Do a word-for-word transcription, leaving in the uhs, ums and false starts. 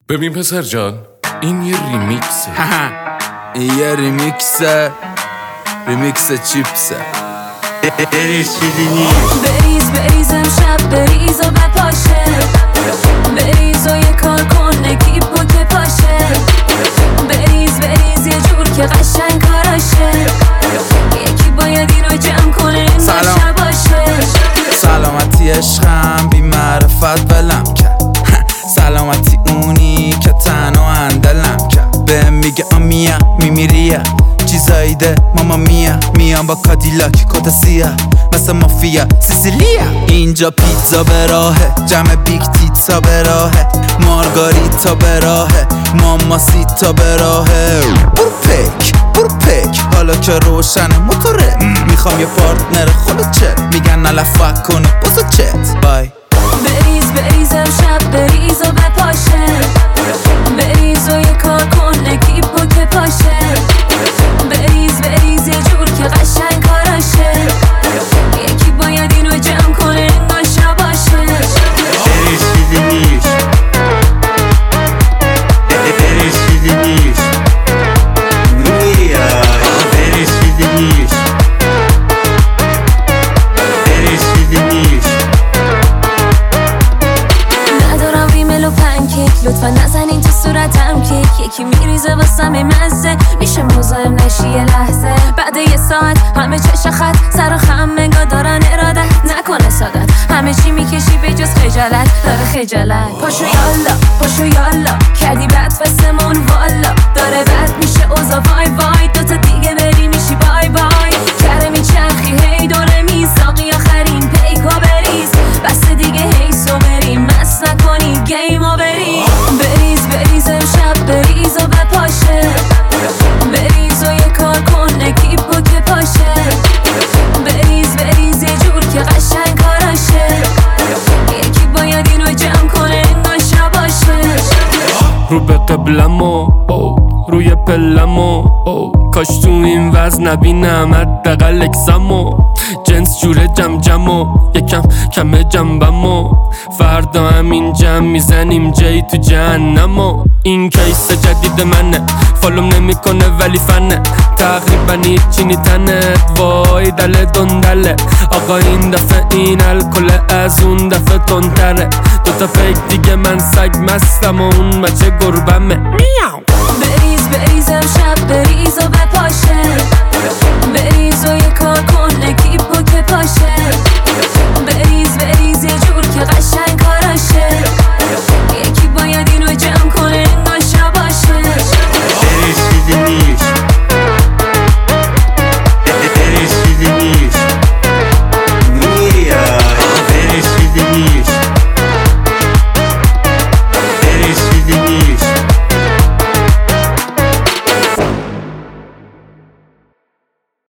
ببین پسر جان، این یه ریمیکسه. این یه ریمیکسه، ریمیکس چیپسه. بریز چیزی نیست. بریز بریز امشب بریز و بپاشه، بریز و یه کار کن نکیب و که پاشه، بریز بریز یه جور که قشنگ کاراشه، یکی باید اینو جمع کنه این باشه باشه. سلامتی عشقم بی معرفت ولم کرد، سلامتی اونی که تنها اندلم کرد. بهم میگه آمیا میمیریا چیزایی ده ماما میا، میام با کادیلاک کت سیاه مثل مافیا سیسیلیا. اینجا پیتزا به راهه، جمع بیگ تیتزا به راهه، مارگاریتا به راهه، ماماسیتا به راهه. برو پک برو پک حالا که روشنه موتوره، میخوام یه پارتنر خلوچه، میگن نلفک کنه بازو چت بای. بریز بریز امشب بریز و بپاشه، بریز و یه کار کن نکیب و که پاشه، بریز بریز یه جور که قشنگ کاراشه، یکی باید اینو جمع کنه انگار شباشه. بریز چیزی نیست. بریز چیزی نیست. رویا بریز چیزی نیست. بریز چیزی نیست. ندارم ریمل و پنکیک، لطفا نزنین تو صورتم کیک، یکی میریزه واسم مزه، میشه مزاحم نشی یه لحظه. بعد یه ساعت همه چش خط سر و خم منگا دارن ارادت، نکنه سادت همه چی میکشی به جز خجالت، داره خجالت. پاشو یالا پاشو یالا کردی بد واسمون والا، داره بد میشه اوزا وای وای، دوتا دیگه بری میشی بای بای. کره میچرخی هی دوره میساقی آخرین پیکا بریز، بس دیگه هی سو بریم مس نکنی گیمو بریز. بریز بریز امشب بریز و بپاشه، بریز و یه کار کن نکیب و که پاشه، بریز بریز یه جور که قشنگ کاراشه، یکی باید اینو جمع کنه انگار شباشه. رو به قبلمو روی پلمو، کاش تو این وزن نبینم حداقل اکسمو، جنس جوره جم جمو یکم کم جنبمو، فردا همین جمع میزنیم جای تو جهنمو. این کیس جدید منه، فالوم نمیکنه ولی فنه، تقریبا هیچی نیتنت وای دل دندله. آقا این دفعه این الکل از اون دفعه تندتره، دوتا پیک دیگه من سگ مستم و اون مچه گربمه. میاو بریز بریز امشب بریز و بپاشه، بریز و یه کار کن نکیب و که پاشه،